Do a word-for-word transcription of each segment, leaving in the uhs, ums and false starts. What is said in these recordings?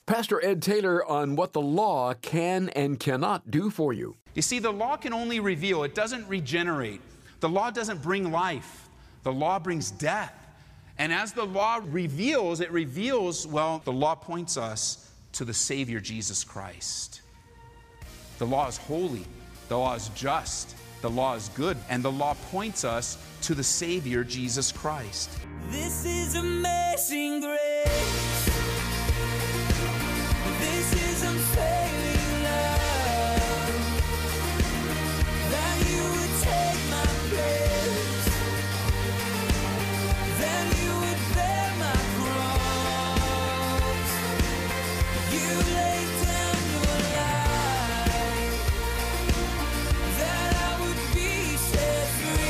Pastor Ed Taylor on what the law can and cannot do for you. You see, the law can only reveal. It doesn't regenerate. The law doesn't bring life. The law brings death. And as the law reveals, it reveals, well, the law points us to the Savior, Jesus Christ. The law is holy. The law is just. The law is good. And the law points us to the Savior, Jesus Christ. This is amazing grace. This is unfailing love. That you would take my place. That you would bear my cross. You laid down your life. That I would be set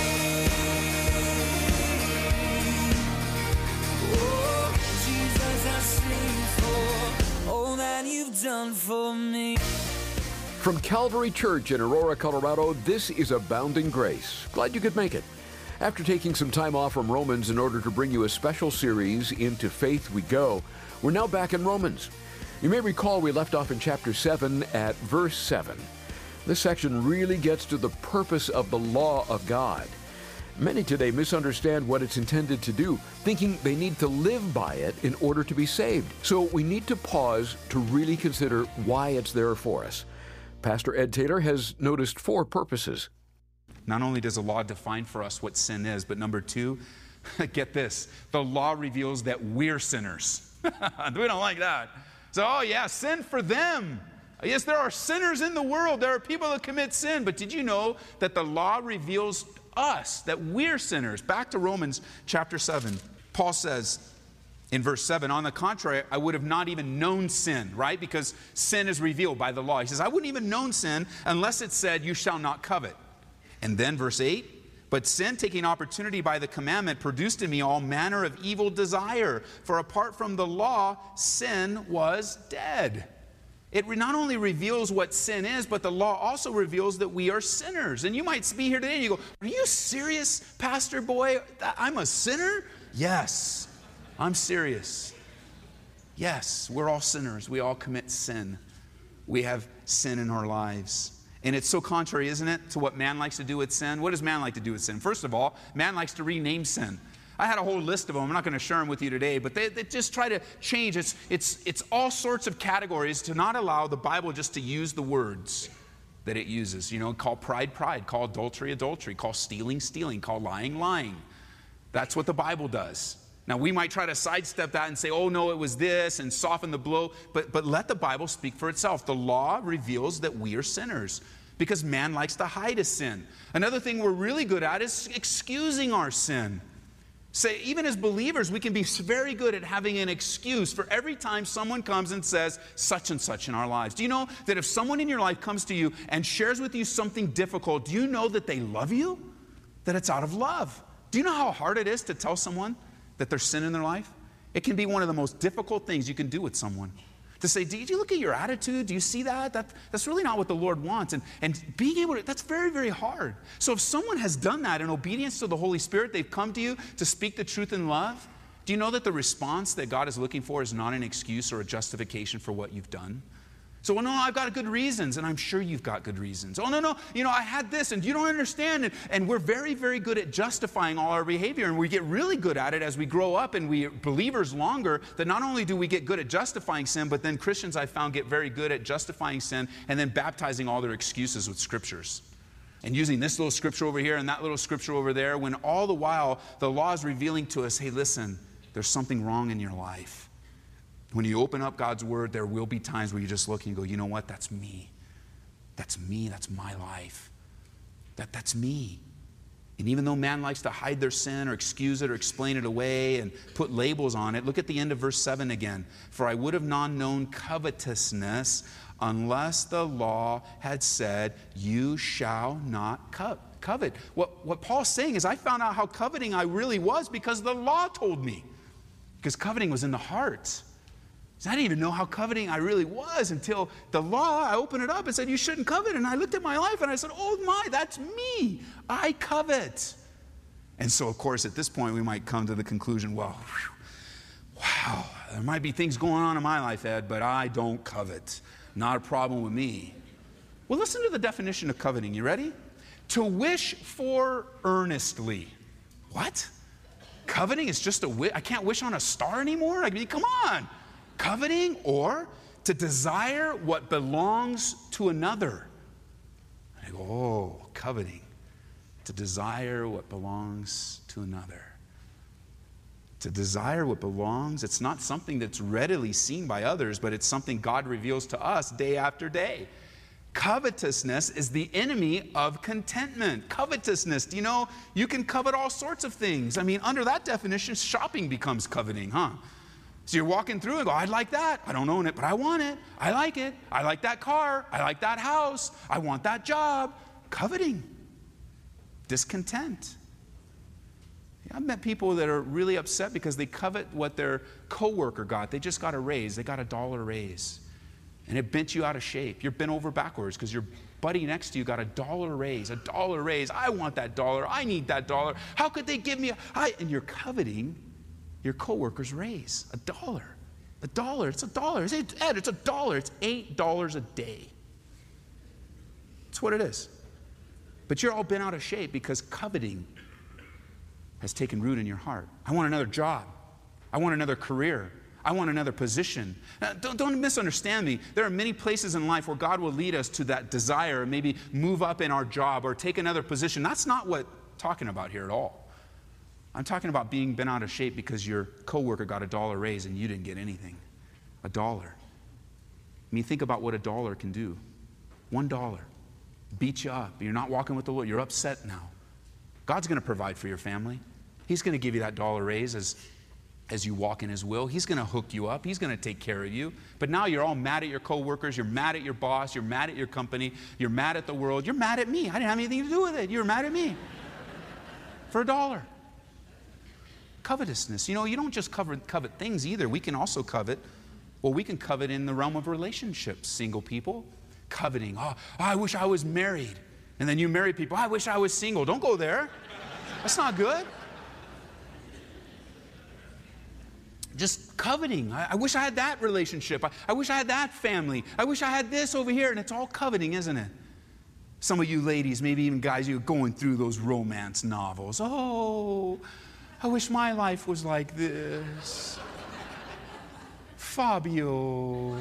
free. Oh, Jesus, I sing for all that you've done for me. From Calvary Church in Aurora, Colorado, this is Abounding Grace. Glad you could make it. After taking some time off from Romans in order to bring you a special series, Into Faith We Go, we're now back in Romans. You may recall we left off in chapter seven at verse seven. This section really gets to the purpose of the law of God. Many today misunderstand what it's intended to do, thinking they need to live by it in order to be saved. So we need to pause to really consider why it's there for us. Pastor Ed Taylor has noticed four purposes. Not only does the law define for us what sin is, but number two, get this, the law reveals that we're sinners. We don't like that. So, oh yeah, sin for them. Yes, there are sinners in the world. There are people that commit sin. But did you know that the law reveals us, that we're sinners? Back to Romans chapter seven. Paul says in verse seven, on the contrary, I would have not even known sin, right? Because sin is revealed by the law. He says, I wouldn't even known sin unless it said, you shall not covet. And then verse eight, but sin, taking opportunity by the commandment, produced in me all manner of evil desire. For apart from the law, sin was dead. It not only reveals what sin is, but the law also reveals that we are sinners. And you might be here today and you go, are you serious, Pastor Boy? I'm a sinner? Yes, I'm serious. Yes, we're all sinners. We all commit sin. We have sin in our lives. And it's so contrary, isn't it, to what man likes to do with sin? What does man like to do with sin? First of all, man likes to rename sin. I had a whole list of them. I'm not going to share them with you today, but they, they just try to change. It's, it's, it's all sorts of categories to not allow the Bible just to use the words that it uses. You know, call pride, pride. Call adultery, adultery. Call stealing, stealing. Call lying, lying. That's what the Bible does. Now, we might try to sidestep that and say, oh, no, it was this, and soften the blow. But, but let the Bible speak for itself. The law reveals that we are sinners because man likes to hide his sin. Another thing we're really good at is excusing our sin. Say, even as believers, we can be very good at having an excuse for every time someone comes and says such and such in our lives. Do you know that if someone in your life comes to you and shares with you something difficult, do you know that they love you? That it's out of love. Do you know how hard it is to tell someone that there's sin in their life? It can be one of the most difficult things you can do with someone. To say, did you look at your attitude? Do you see that? that that's really not what the Lord wants. And, and being able to, that's very, very hard. So if someone has done that in obedience to the Holy Spirit, they've come to you to speak the truth in love, do you know that the response that God is looking for is not an excuse or a justification for what you've done? So, well, no, I've got good reasons, and I'm sure you've got good reasons. Oh, no, no, you know, I had this, and you don't understand. And, and we're very, very good at justifying all our behavior, and we get really good at it as we grow up and we believers longer, that not only do we get good at justifying sin, but then Christians, I found, get very good at justifying sin and then baptizing all their excuses with scriptures. And using this little scripture over here and that little scripture over there, when all the while the law is revealing to us, hey, listen, there's something wrong in your life. When you open up God's word, there will be times where you just look and go, you know what? That's me. That's me. That's my life. That, that's me. And even though man likes to hide their sin or excuse it or explain it away and put labels on it, look at the end of verse seven again. For I would have not known covetousness unless the law had said, you shall not co- covet. What, what Paul's saying is I found out how coveting I really was because the law told me. Because coveting was in the heart. I didn't even know how coveting I really was until the law, I opened it up and said, you shouldn't covet. And I looked at my life and I said, oh my, that's me. I covet. And so, of course, at this point, we might come to the conclusion, well, whew, wow, There might be things going on in my life, Ed, but I don't covet. Not a problem with me. Well, listen to the definition of coveting. You ready? To wish for earnestly. What? Coveting is just a wish? I can't wish on a star anymore? I mean, come on. Coveting, or to desire what belongs to another. I go, oh, coveting. To desire what belongs to another. To desire what belongs, it's not something that's readily seen by others, but it's something God reveals to us day after day. Covetousness is the enemy of contentment. Covetousness, do you know, you can covet all sorts of things. I mean, under that definition, shopping becomes coveting, huh? So you're walking through and go, I'd like that. I don't own it, but I want it. I like it. I like that car. I like that house. I want that job. Coveting. Discontent. I've met people that are really upset because they covet what their coworker got. They just got a raise. They got a dollar raise. And it bent you out of shape. You're bent over backwards because your buddy next to you got a dollar raise. A dollar raise. I want that dollar. I need that dollar. How could they give me a... I, and you're coveting your coworker's raise. A dollar. A dollar. It's a dollar. It's, Ed, it's a dollar. It's eight dollars a day. That's what it is. But you're all bent out of shape because coveting has taken root in your heart. I want another job. I want another career. I want another position. Now, don't, don't misunderstand me. There are many places in life where God will lead us to that desire, maybe move up in our job or take another position. That's not what I'm talking about here at all. I'm talking about being bent out of shape because your coworker got a dollar raise and you didn't get anything. A dollar. I mean, think about what a dollar can do. One dollar. Beat you up. You're not walking with the Lord. You're upset now. God's going to provide for your family. He's going to give you that dollar raise as, as you walk in His will. He's going to hook you up. He's going to take care of you. But now you're all mad at your coworkers. You're mad at your boss. You're mad at your company. You're mad at the world. You're mad at me. I didn't have anything to do with it. You were mad at me. For a dollar. Covetousness. You know, you don't just cover, covet things either. We can also covet, well, we can covet in the realm of relationships, single people. Coveting. Oh, I wish I was married. And then you marry people. I wish I was single. Don't go there. That's not good. Just coveting. I, I wish I had that relationship. I, I wish I had that family. I wish I had this over here. And it's all coveting, isn't it? Some of you ladies, maybe even guys, you're going through those romance novels. Oh, I wish my life was like this. Fabio.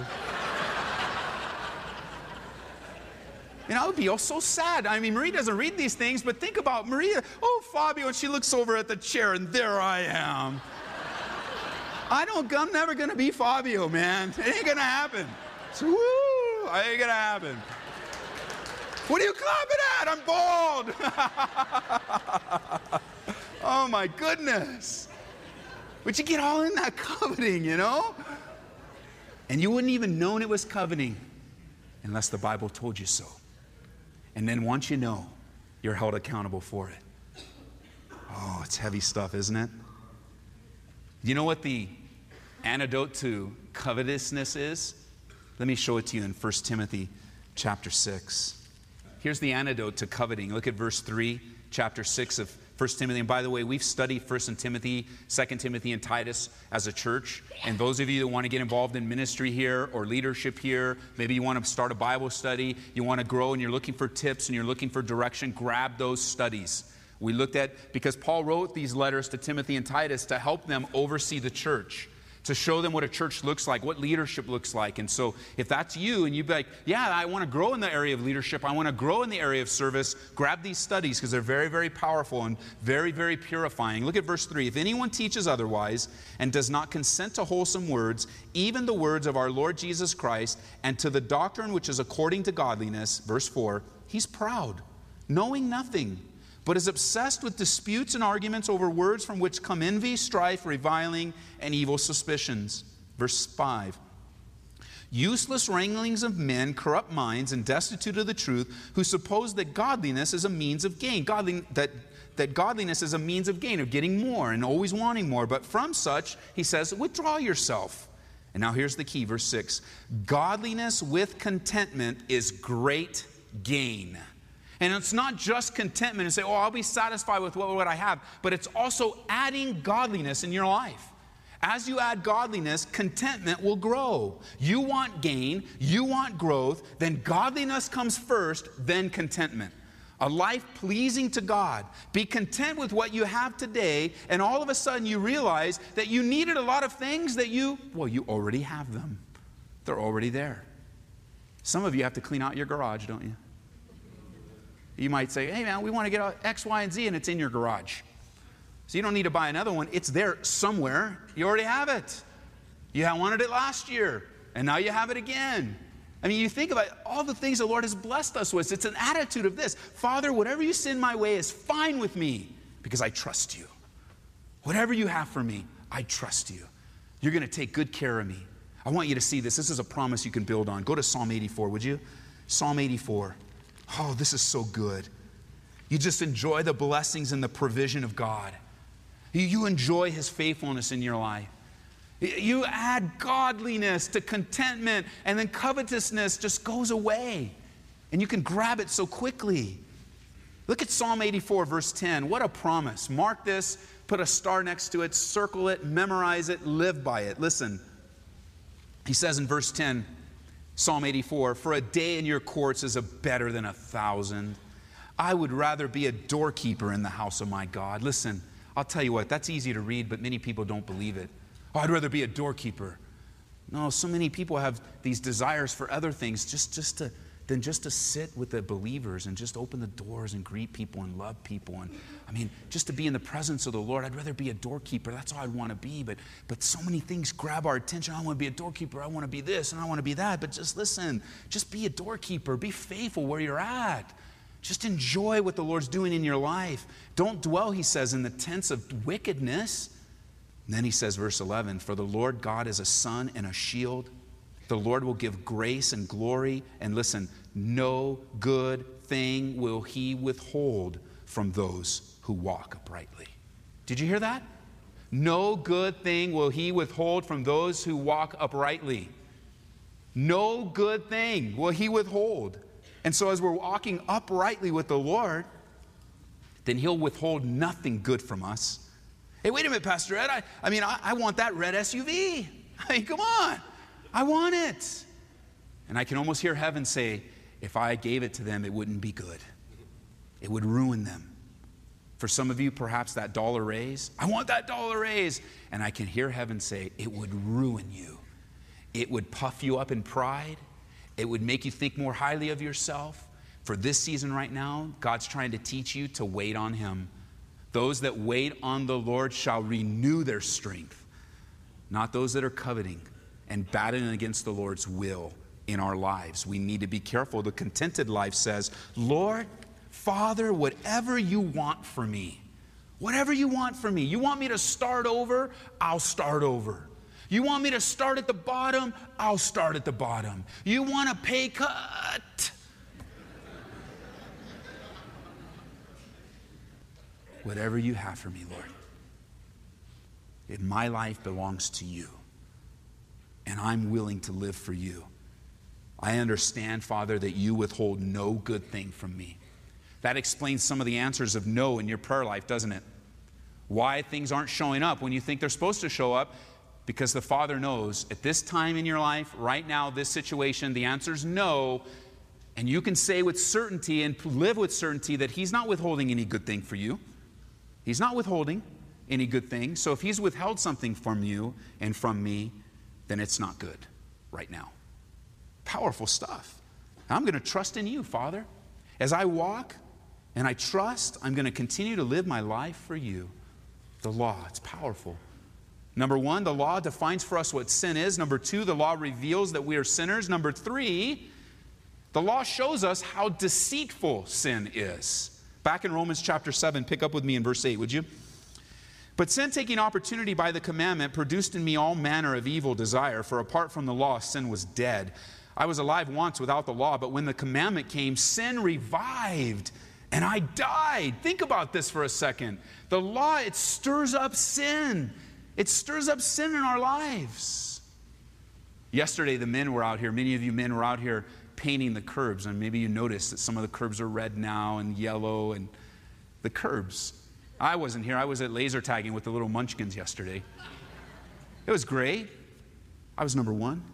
And I would be oh, so sad. I mean, Marie doesn't read these things, but think about Maria. Oh, Fabio, and she looks over at the chair, and there I am. I don't, I'm never going to be Fabio, man. It ain't going to happen. So, woo, it ain't going to happen. What are you clapping at? I'm bald. Oh, my goodness. But you get all in that coveting, you know? And you wouldn't even known it was coveting unless the Bible told you so. And then once you know, you're held accountable for it. Oh, it's heavy stuff, isn't it? You know what the antidote to covetousness is? Let me show it to you in First Timothy chapter six. Here's the antidote to coveting. Look at verse three, chapter six of First Timothy. And by the way, we've studied First Timothy, Second Timothy, and Titus as a church. And those of you that want to get involved in ministry here or leadership here, maybe you want to start a Bible study, you want to grow and you're looking for tips and you're looking for direction, grab those studies. We looked at, because Paul wrote these letters to Timothy and Titus to help them oversee the church, to show them what a church looks like, what leadership looks like. And so if that's you and you'd be like, yeah, I want to grow in the area of leadership, I want to grow in the area of service, grab these studies because they're very, very powerful and very, very purifying. Look at verse three. If anyone teaches otherwise and does not consent to wholesome words, even the words of our Lord Jesus Christ, and to the doctrine which is according to godliness, verse four, he's proud, knowing nothing, but is obsessed with disputes and arguments over words from which come envy, strife, reviling, and evil suspicions. Verse five. Useless wranglings of men, corrupt minds, and destitute of the truth, who suppose that godliness is a means of gain. Godly, that, that godliness is a means of gain, of getting more and always wanting more. But from such, he says, withdraw yourself. And now here's the key, verse six. Godliness with contentment is great gain. And it's not just contentment and say, oh, I'll be satisfied with what, what I have, but it's also adding godliness in your life. As you add godliness, contentment will grow. You want gain, you want growth, then godliness comes first, then contentment. A life pleasing to God. Be content with what you have today, and all of a sudden you realize that you needed a lot of things that you, well, you already have them. They're already there. Some of you have to clean out your garage, don't you? You might say, hey man, we want to get out X, Y, and Z, and it's in your garage. So you don't need to buy another one. It's there somewhere. You already have it. You wanted it last year, and now you have it again. I mean, you think about all the things the Lord has blessed us with. It's an attitude of this. Father, whatever you send my way is fine with me because I trust you. Whatever you have for me, I trust you. You're going to take good care of me. I want you to see this. This is a promise you can build on. Go to Psalm eighty-four, would you? Psalm eighty-four. Oh, this is so good. You just enjoy the blessings and the provision of God. You enjoy His faithfulness in your life. You add godliness to contentment, and then covetousness just goes away. And you can grab it so quickly. Look at Psalm eighty-four, verse ten. What a promise. Mark this, put a star next to it, circle it, memorize it, live by it. Listen. He says in verse ten, Psalm eighty-four, for a day in your courts is a better than a thousand. I would rather be a doorkeeper in the house of my God. Listen. I'll tell you what, that's easy to read, but many people don't believe it. Oh, I'd rather be a doorkeeper. No, so many people have these desires for other things just, just to, than just to sit with the believers and just open the doors and greet people and love people. And I mean, just to be in the presence of the Lord. I'd rather be a doorkeeper. That's all I'd want to be. But, but so many things grab our attention. I want to be a doorkeeper. I want to be this and I want to be that. But just listen, just be a doorkeeper. Be faithful where you're at. Just enjoy what the Lord's doing in your life. Don't dwell, he says, in the tents of wickedness. And then he says, verse eleven, for the Lord God is a sun and a shield. The Lord will give grace and glory. And listen, no good thing will he withhold from those who walk uprightly. Did you hear that? No good thing will he withhold from those who walk uprightly. No good thing will he withhold. And so as we're walking uprightly with the Lord, then he'll withhold nothing good from us. Hey, wait a minute, Pastor Ed. I, I mean, I, I want that red S U V. I mean, come on. I want it. And I can almost hear heaven say, if I gave it to them, it wouldn't be good. It would ruin them. For some of you, perhaps that dollar raise. I want that dollar raise. And I can hear heaven say, it would ruin you. It would puff you up in pride. It would make you think more highly of yourself. For this season right now, God's trying to teach you to wait on Him. Those that wait on the Lord shall renew their strength. Not those that are coveting and battling against the Lord's will in our lives. We need to be careful. The contented life says, Lord, Father, whatever you want for me, whatever you want for me. You want me to start over? I'll start over. You want me to start at the bottom? I'll start at the bottom. You want a pay cut? Whatever you have for me, Lord. If my life belongs to you, and I'm willing to live for you. I understand, Father, that you withhold no good thing from me. That explains some of the answers of no in your prayer life, doesn't it? Why things aren't showing up when you think they're supposed to show up. Because the Father knows at this time in your life, right now, this situation, the answer is no. And you can say with certainty and live with certainty that He's not withholding any good thing for you. He's not withholding any good thing. So if He's withheld something from you and from me, then it's not good right now. Powerful stuff. I'm going to trust in you, Father. As I walk and I trust, I'm going to continue to live my life for you. The law, it's powerful. Number one, the law defines for us what sin is. Number two, the law reveals that we are sinners. Number three, the law shows us how deceitful sin is. Back in Romans chapter seven, pick up with me in verse eight, would you? But sin, taking opportunity by the commandment, produced in me all manner of evil desire, for apart from the law, sin was dead. I was alive once without the law, but when the commandment came, sin revived, and I died. Think about this for a second. The law, it stirs up sin. It stirs up sin in our lives. Yesterday, the men were out here. Many of you men were out here painting the curbs, and maybe you noticed that some of the curbs are red now and yellow, and the curbs. I wasn't here. I was at laser tagging with the little munchkins yesterday. It was great. I was number one.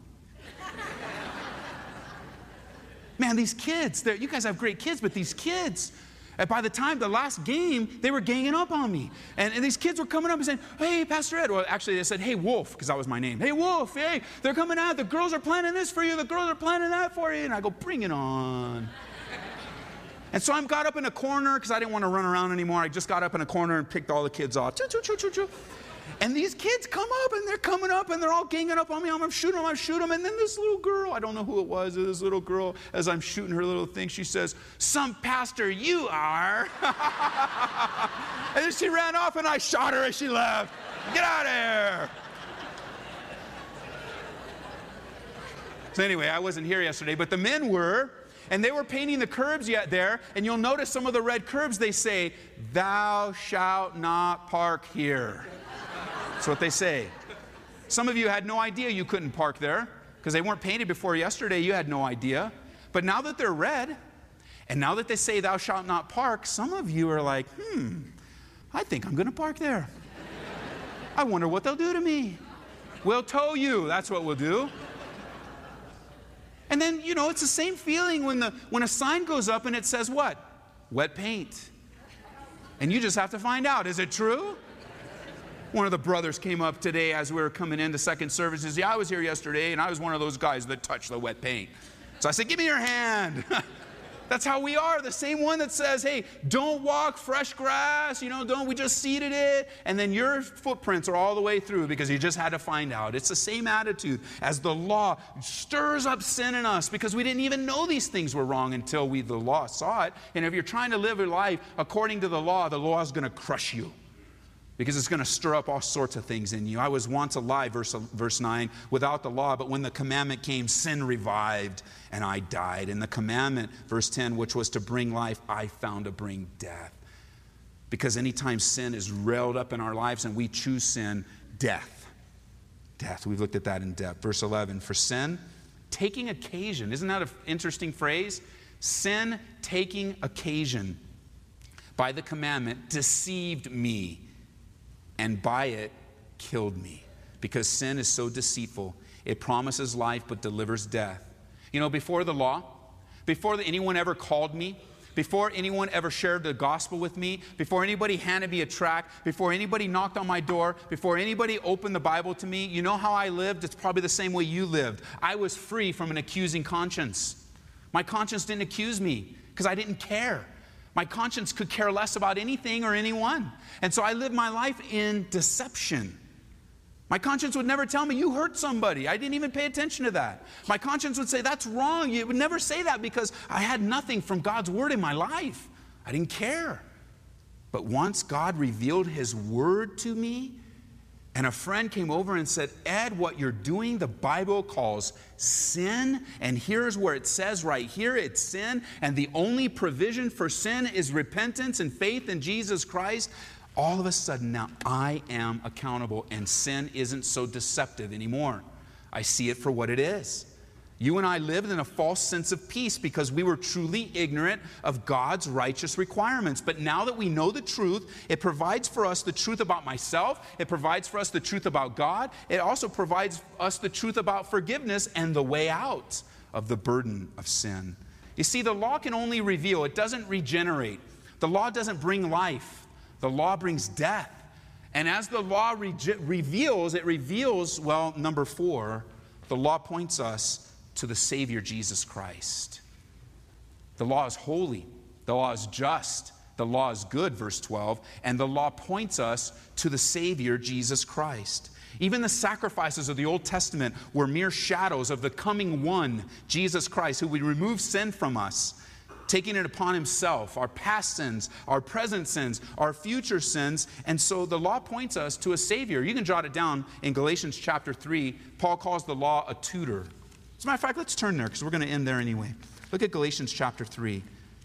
Man, these kids, you guys have great kids, but these kids, and by the time the last game, they were ganging up on me. And, and these kids were coming up and saying, hey, Pastor Ed. Well, actually, they said, hey, Wolf, because that was my name. Hey, Wolf, hey, they're coming out. The girls are planning this for you. The girls are planning that for you. And I go, bring it on. And so I got up in a corner because I didn't want to run around anymore. I just got up in a corner and picked all the kids off. Choo, choo, choo, choo, choo. And these kids come up, and they're coming up, and they're all ganging up on me. I'm shooting them, I'm shooting them. And then this little girl, I don't know who it was, this little girl, as I'm shooting her little thing, she says, some pastor you are. And then she ran off, and I shot her as she left. Get out of here. So anyway, I wasn't here yesterday, but the men were, and they were painting the curbs yet there, and you'll notice some of the red curbs, they say, thou shalt not park here. That's what they say. Some of you had no idea you couldn't park there because they weren't painted before yesterday. You had no idea. But now that they're red, and now that they say thou shalt not park, some of you are like, hmm, I think I'm going to park there. I wonder what they'll do to me. We'll tow you. That's what we'll do. And then, you know, it's the same feeling when, the, when a sign goes up and it says what? Wet paint. And you just have to find out, is it true? One of the brothers came up today as we were coming into second service and said, yeah, I was here yesterday, and I was one of those guys that touched the wet paint. So I said, give me your hand. That's how we are. The same one that says, hey, don't walk fresh grass, you know, don't, we just seeded it. And then your footprints are all the way through because you just had to find out. It's the same attitude as the law stirs up sin in us because we didn't even know these things were wrong until we, the law, saw it. And if you're trying to live your life according to the law, the law is going to crush you, because it's going to stir up all sorts of things in you. I was once alive, verse, verse nine, without the law, but when the commandment came, sin revived, and I died. And the commandment, verse ten, which was to bring life, I found to bring death. Because anytime sin is railed up in our lives and we choose sin, death. Death. We've looked at that in depth. Verse eleven, for sin, taking occasion. Isn't that an interesting phrase? Sin taking occasion by the commandment deceived me, and by it killed me. Because sin is so deceitful. It promises life but delivers death. You know, before the law, before anyone ever called me, before anyone ever shared the gospel with me, before anybody handed me a tract, before anybody knocked on my door, before anybody opened the Bible to me, you know how I lived? It's probably the same way you lived. I was free from an accusing conscience. My conscience didn't accuse me because I didn't care. My conscience could care less about anything or anyone. And so I lived my life in deception. My conscience would never tell me, you hurt somebody. I didn't even pay attention to that. My conscience would say, that's wrong. You would never say that because I had nothing from God's word in my life. I didn't care. But once God revealed his word to me, and a friend came over and said, Ed, what you're doing, the Bible calls sin. And here's where it says right here, it's sin. And the only provision for sin is repentance and faith in Jesus Christ. All of a sudden now I am accountable and sin isn't so deceptive anymore. I see it for what it is. You and I lived in a false sense of peace because we were truly ignorant of God's righteous requirements. But now that we know the truth, it provides for us the truth about myself. It provides for us the truth about God. It also provides us the truth about forgiveness and the way out of the burden of sin. You see, the law can only reveal. It doesn't regenerate. The law doesn't bring life. The law brings death. And as the law re- reveals, it reveals, well, number four, the law points us to the Savior, Jesus Christ. The law is holy. The law is just. The law is good, verse twelve. And the law points us to the Savior, Jesus Christ. Even the sacrifices of the Old Testament were mere shadows of the coming one, Jesus Christ, who would remove sin from us, taking it upon himself, our past sins, our present sins, our future sins. And so the law points us to a Savior. You can jot it down in Galatians chapter three. Paul calls the law a tutor. As a matter of fact, let's turn there because we're going to end there anyway. Look at Galatians chapter three.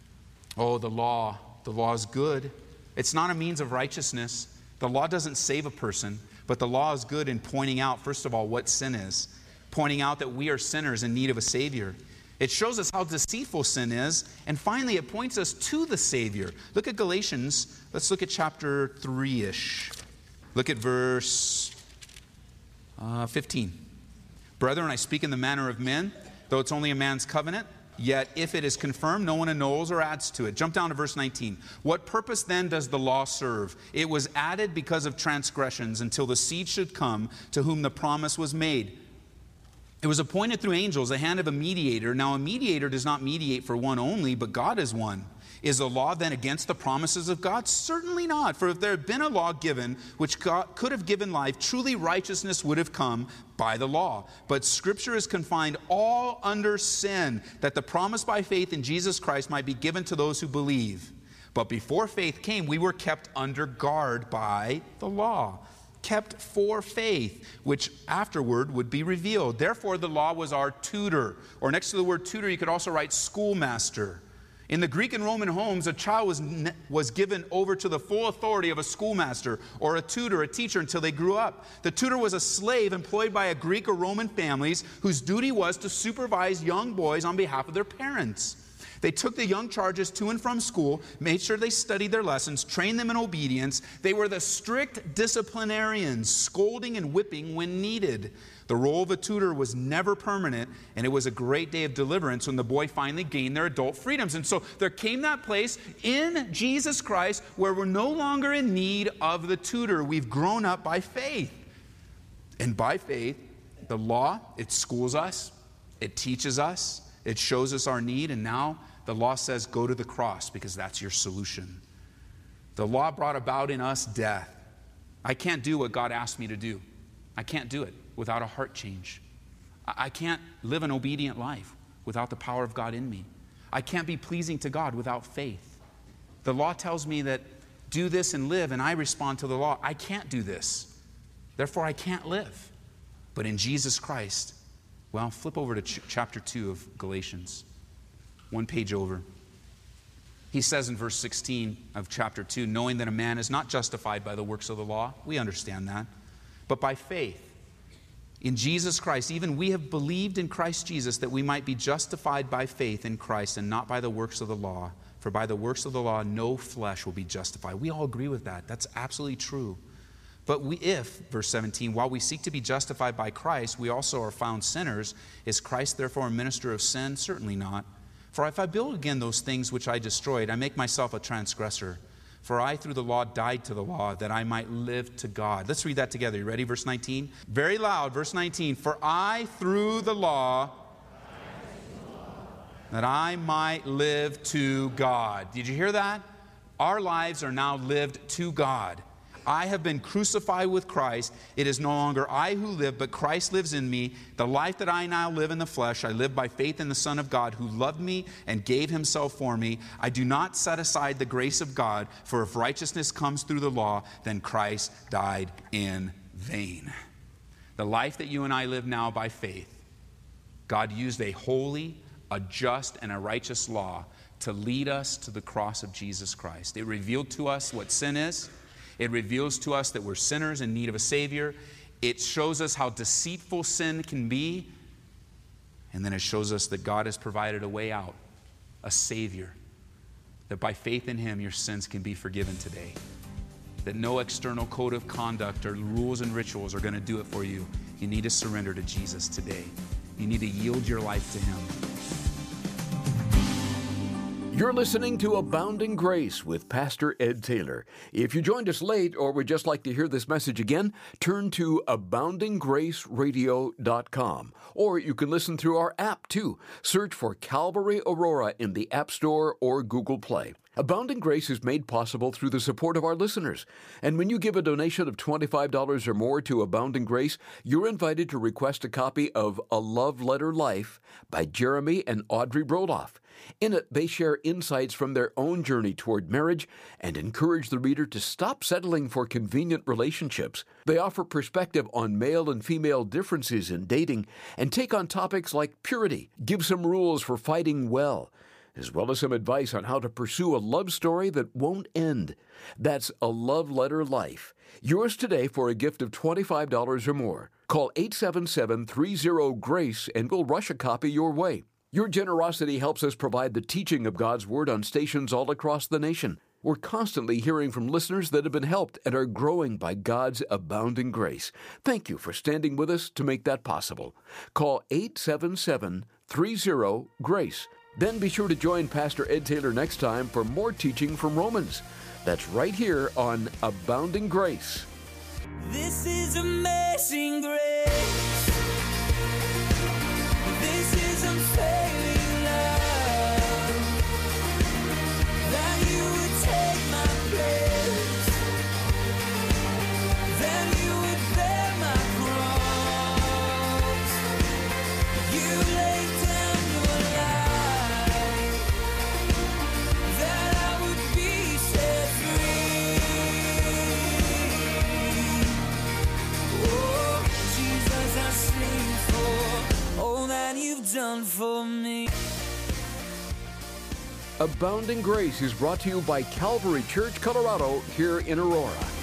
Oh, the law. The law is good. It's not a means of righteousness. The law doesn't save a person, but the law is good in pointing out, first of all, what sin is, pointing out that we are sinners in need of a Savior. It shows us how deceitful sin is, and finally, it points us to the Savior. Look at Galatians. Let's look at chapter three-ish. Look at verse Uh, fifteen. Brethren, I speak in the manner of men, though it's only a man's covenant. Yet if it is confirmed, no one annuls or adds to it. Jump down to verse nineteen. What purpose then does the law serve? It was added because of transgressions until the seed should come to whom the promise was made. It was appointed through angels, the hand of a mediator. Now a mediator does not mediate for one only, but God is one. Is the law then against the promises of God? Certainly not. For if there had been a law given which God could have given life, truly righteousness would have come by the law. But Scripture is confined all under sin, that the promise by faith in Jesus Christ might be given to those who believe. But before faith came, we were kept under guard by the law, kept for faith, which afterward would be revealed. Therefore, the law was our tutor. Or next to the word tutor, you could also write schoolmaster. In the Greek and Roman homes, a child was, was given over to the full authority of a schoolmaster or a tutor, a teacher, until they grew up. The tutor was a slave employed by a Greek or Roman families whose duty was to supervise young boys on behalf of their parents. They took the young charges to and from school, made sure they studied their lessons, trained them in obedience. They were the strict disciplinarians, scolding and whipping when needed. The role of a tutor was never permanent, and it was a great day of deliverance when the boy finally gained their adult freedoms. And so there came that place in Jesus Christ where we're no longer in need of the tutor. We've grown up by faith. And by faith, the law, it schools us, it teaches us, it shows us our need, and now the law says go to the cross because that's your solution. The law brought about in us death. I can't do what God asked me to do. I can't do it without a heart change. I can't live an obedient life without the power of God in me. I can't be pleasing to God without faith. The law tells me that do this and live, and I respond to the law. I can't do this. Therefore, I can't live. But in Jesus Christ, well, flip over to ch- chapter two of Galatians. One page over. He says in verse sixteen of chapter two, knowing that a man is not justified by the works of the law. We understand that. But by faith in Jesus Christ, even we have believed in Christ Jesus that we might be justified by faith in Christ and not by the works of the law. For by the works of the law, no flesh will be justified. We all agree with that. That's absolutely true. But we, if, verse seventeen, while we seek to be justified by Christ, we also are found sinners. Is Christ therefore a minister of sin? Certainly not. For if I build again those things which I destroyed, I make myself a transgressor. For I through the law died to the law, that I might live to God. Let's read that together. You ready? Verse nineteen. Very loud, verse nineteen. For I through the law, that I might live to God. Did you hear that? Our lives are now lived to God. I have been crucified with Christ. It is no longer I who live, but Christ lives in me. The life that I now live in the flesh, I live by faith in the Son of God who loved me and gave himself for me. I do not set aside the grace of God, for if righteousness comes through the law, then Christ died in vain. The life that you and I live now by faith, God used a holy, a just, and a righteous law to lead us to the cross of Jesus Christ. It revealed to us what sin is. It reveals to us that we're sinners in need of a Savior. It shows us how deceitful sin can be. And then it shows us that God has provided a way out, a Savior, that by faith in Him, your sins can be forgiven today. That no external code of conduct or rules and rituals are going to do it for you. You need to surrender to Jesus today. You need to yield your life to Him. You're listening to Abounding Grace with Pastor Ed Taylor. If you joined us late or would just like to hear this message again, turn to abounding grace radio dot com. Or you can listen through our app, too. Search for Calvary Aurora in the App Store or Google Play. Abounding Grace is made possible through the support of our listeners. And when you give a donation of twenty-five dollars or more to Abounding Grace, you're invited to request a copy of A Love Letter Life by Jeremy and Audrey Broloff. In it, they share insights from their own journey toward marriage and encourage the reader to stop settling for convenient relationships. They offer perspective on male and female differences in dating and take on topics like purity, give some rules for fighting well, as well as some advice on how to pursue a love story that won't end. That's A Love Letter Life. Yours today for a gift of twenty-five dollars or more. Call eight seven seven, three zero, GRACE and we'll rush a copy your way. Your generosity helps us provide the teaching of God's Word on stations all across the nation. We're constantly hearing from listeners that have been helped and are growing by God's abounding grace. Thank you for standing with us to make that possible. Call eight seven seven, three zero, GRACE. Then be sure to join Pastor Ed Taylor next time for more teaching from Romans. That's right here on Abounding Grace. This is amazing grace. This is unfailing love. That you would take my place. That you would bear my cross. You laid down your life. That I would be set free. Oh, Jesus, I sing for all that you've done for me. Abounding Grace is brought to you by Calvary Church, Colorado, here in Aurora.